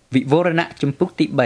វិវរណៈជំពូកទី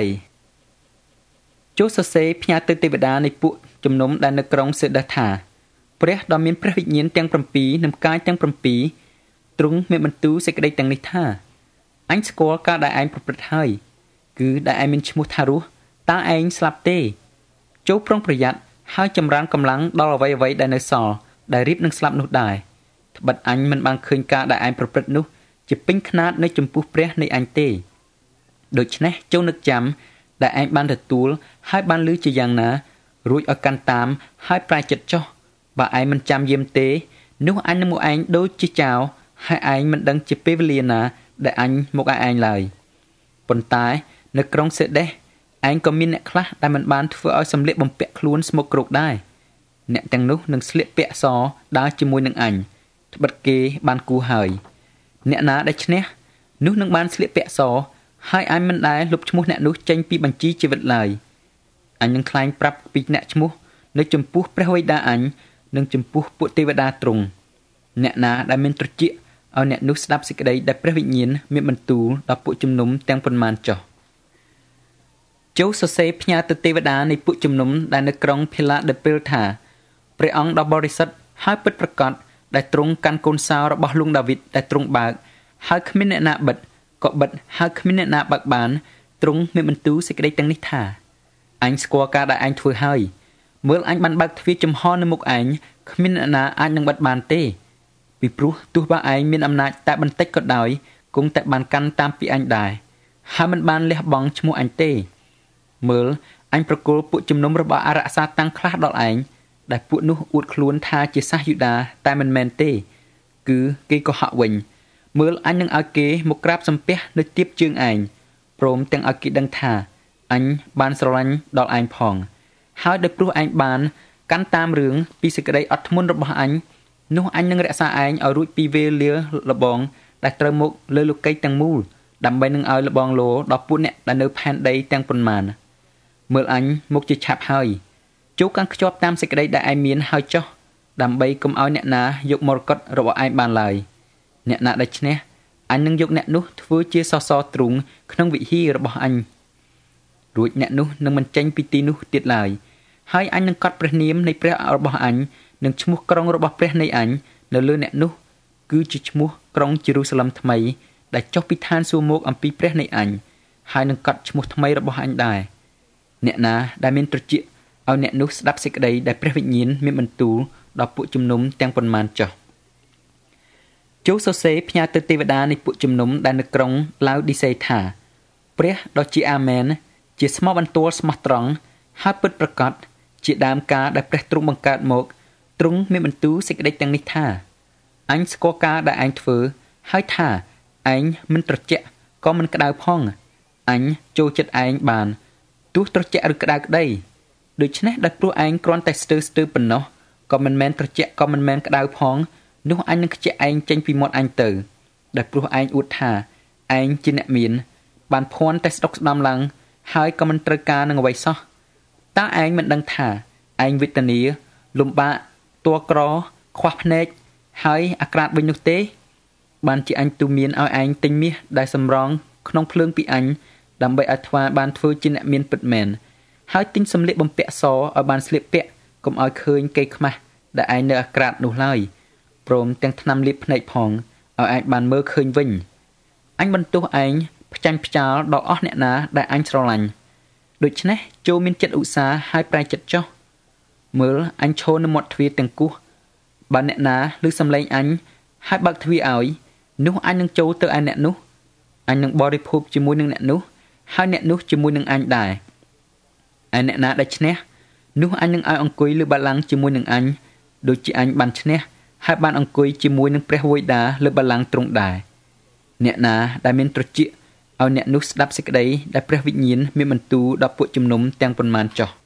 3ចូលសរសេរផ្ញើទៅទេវតានៃពួកជំនុំដែលនៅក្រុងសេដេសថាព្រះដ៏មានព្រះវិញ្ញាណទាំង7និងកាយទាំង7ទ្រង់មានបន្ទូលសេចក្តីទាំងនេះថាអញស្គាល់ការដែលឯងប្រព្រឹត្តហើយគឺដែលឯងមានឈ្មោះថារស់តើឯងស្លាប់ទេចូលប្រុងប្រយ័ត្នហើយចម្រើនកម្លាំងដល់អ្វីៗដែលនៅសល់ដែលរៀបនឹងស្លាប់នោះដែរត្បិតអញមិនបានឃើញការដែលឯងប្រព្រឹត្តនោះជាពេញខ្នាតនៅចំពោះព្រះនៃអញទេដូច្នេះចូលនឹកចាំដែលឯងបានទទួលហើយបានឮជាយ៉ាងណារួចឲ្យកាន់តាមហើយប្រែចិត្តចុះបើឯងមិនចាំយាមទេនោះអញនឹងមកឯងដូចជាចោលហើយឯងមិនដឹងជាពេលវេលាណាដែលអញមកឲ្យឯងឡើយប៉ុន្តែនៅក្រុងសេដេសឯងក៏មានអ្នកខ្លះដែលមិនបានធ្វើឲ្យសម្លៀកបំពាក់ខ្លួនស្មុគគ្រោកដែរអ្នកទាំងនោះនឹងស្លៀកពាក់សដើរជាមួយនឹងអញត្បិតគេបានគូហើយអ្នកណាដែលឈ្នះនោះនឹងបានស្លៀកពាក់សហើយអញមិនដែលលុបឈ្មោះអ្នកនោះចេញពីបញ្ជីជីវិតឡើយអញនឹងថ្លែងប្រាប់ពីអ្នកឈ្មោះនៅចំពោះព្រះវេដាអញនិងចំពោះពួកទេវតាទ្រង់អ្នកណាដែលមានត្រចៀកឲ្យអ្នកនោះស្ដាប់សេចក្តីដែលព្រះវិញ្ញាណមានបន្ទូលដល់ពួកជំនុំទាំងប៉ុន្មានចុះចូលសរសេរផ្ញើទៅទេវតានៃពួកជំនុំដែលនៅក្រុងភីឡាដេពេលថាព្រះអង្គដ៏បរិសុទ្ធហើយពិតប្រាកដដែលទ្រង់កាន់កូនសោរបស់លួងដាវីតដែលទ្រង់បើកហើយគ្មានអ្នកណាបិទក៏បិទហើយគ្មានអ្នកណាបើកបានទ្រង់មានបន្ទូលសេចក្តីទាំងនេះថាអញស្គាល់ការដែលអញធ្វើហើយមើលអញបានបើកទ្វារចំហនៅមុខឯងគ្មានអ្នកណាអាចនឹងបិទបានទេពីព្រោះទោះបើឯងមានអំណាចតែបន្តិចក៏ដោយគង់តែបានកាន់តាមពីអញដែរហើយមិនបានលះបង់ឈ្មោះអញទេមើលអញប្រគល់ពួកជំនុំរបស់អរក្សាតាំងខ្លះដល់ឯងដែលពួកនោះអួតខ្លួនថាជាសាសយូដាតែមិនមែនទេគឺគេកុហកវិញមើលអញនឹងឲ្យគេមកក្រាបសំពះនៅទៀបជើងឯងព្រមទាំងឲ្យគេដឹងថាអញបានស្រឡាញ់ដល់ឯងផងហើយដោយព្រោះឯងបានកាន់តាមរឿងពីសេចក្តីអត់ធ្មត់របស់អញនោះអញនឹងរក្សាឯងឲ្យរួចពីវេលាលបងដែលត្រូវមកលើលោកីទាំងមូលដើម្បីនឹងឲ្យលបងលោដល់ពួកអ្នកដែលនៅផែនដីទាំងប៉ុន្មានមើលអញមកជាឆាប់ហើយចូលកាន់ខ្ជាប់តាមសេចក្តីដែលឯងមានហើយចុះដើម្បីកុំឲ្យអ្នកណាយកមរកតរបស់ឯងបានឡើយអ្នកណាដែលឈ្នះអញនឹងយកអ្នកនោះធ្វើជាសសរទ្រូងក្នុងវិហាររបស់អញរួចអ្នកនោះនឹងមិនចេញពីទីនោះទៀតឡើយហើយអញនឹងកត់ព្រះនាមនៃព្រះរបស់អញនិងឈ្មោះក្រុងរបស់ព្រះនៃអញនៅលើអ្នកនោះគឺជាឈ្មោះក្រុងយេរូសាឡឹមថ្មីដែលចុះពីឋានសួគ៌មកអំពីព្រះនៃអញហើយនឹងកត់ឈ្មោះថ្មីរបស់អញដែរអ្នកណាដែលមានត្រចៀកឲ្យអ្នកនោះស្ដាប់សេចក្តីដែលព្រះវិញ្ញាណមានបន្ទូលដល់ពួកជំនុំទាំងប៉ុន្មានចុះចូលសរសេរផ្ញើទៅទេវតានៃពួកជំនុំដែលនៅក្រុងឡាវឌីសេថាព្រះដ៏ជាអាមែនជាស្មោះបន្ទាល់ស្មោះត្រង់ហើយពិតប្រាកដជាដើមការដែលព្រះទ្រង់បង្កើតមកទ្រង់មានបន្ទូលសេចក្តីទាំងនេះថាអញស្គាល់ការដែលឯងធ្វើហើយថាឯងមិនត្រជាក់ក៏មិនក្តៅផងអញចូលចិត្តឯងបានទោះត្រជាក់ឬក្តៅក្តីដូច្នេះដោយព្រោះឯងគ្រាន់តែស្ទើរប៉ុណ្ណោះក៏មិនមែនត្រជាក់ក៏មិនមែនក្តៅផងនោះអញនឹងខ្ជិះឯងចេញពីមាត់អញទៅដោយព្រោះឯងអួតថាឯងជាអ្នកមានបានភ័ន្តតែស្ដុកស្ដំឡើងហើយក៏មិនត្រូវការនឹងអ្វីសោះតើឯងមិនដឹងថាឯងវេទនាលំបាកតួក្រខ្វះភ្នែកហើយអាក្រាតវិញនោះទេបានជាអញទូមានឲ្យឯងទិញមាសដែលសម្រងក្នុងភ្លើងពីអញដើម្បីឲ្យថ្វាបានធ្វើជាអ្នកមានពិតមែនហើយទិញសម្លៀកបំពាក់សឲ្យបានស្លៀកពាក់កុំឲ្យឃើញគេខ្មាស់ដែលឯងនៅអាក្រាតនោះឡើយព្រមទាំងថ្នាំលាបភ្នែកផងឲ្យឯងបានមើលឃើញវិញអញបន្ទោសឯងផ្ចាញ់ផ្ចាលដល់អស់អ្នកណាដែលអញស្រឡាញ់ដូច្នេះចូលមានចិត្តឧស្សាហ៍ហើយប្រែចិត្តចុះមើលអញឈរនៅមាត់ទ្វារទាំងគោះបើអ្នកណាឮសំឡេងអញហើយបើកទ្វារឲ្យនោះអញនឹងចូលទៅឯអ្នកនោះអញនឹងបរិភោគជាមួយនឹងអ្នកនោះហើយអ្នកនោះជាមួយនឹងអញដែរឯអ្នកណាដែលឈ្នះនោះអញនឹងឲ្យអង្គុយលើបល្ល័ង្កជាមួយនឹងអញដូចជាអញបានឈ្នះហើយបានអង្គុយជាមួយនឹងព្រះវេដាលើបល្ល័ង្កទ្រង់ដែរអ្នកណាដែលមានត្រចៀកឲ្យអ្នកនោះស្ដាប់សេចក្តីដែលព្រះវិញ្ញាណមានបន្ទូលដល់ពួកជំនុំទាំងប៉ុន្មានចុះ